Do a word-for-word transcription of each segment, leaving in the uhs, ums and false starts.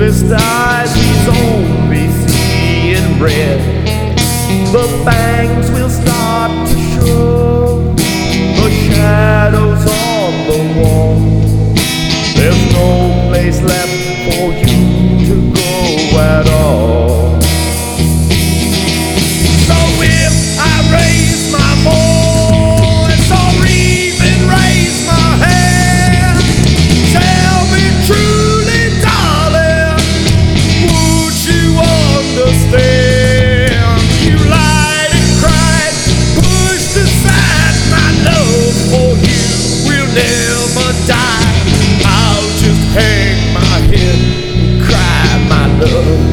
closest eyes, he's only seeing red. The bangs will start to show the shadows on the wall. There's no place left for you to go at all. So if I raise my voice or even raise my hand, tell me truly, darling, would you understand? You lied and cried, pushed aside my love for you will never die. I'll just hang my head and cry, my love.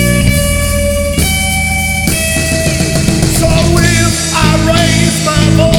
My voice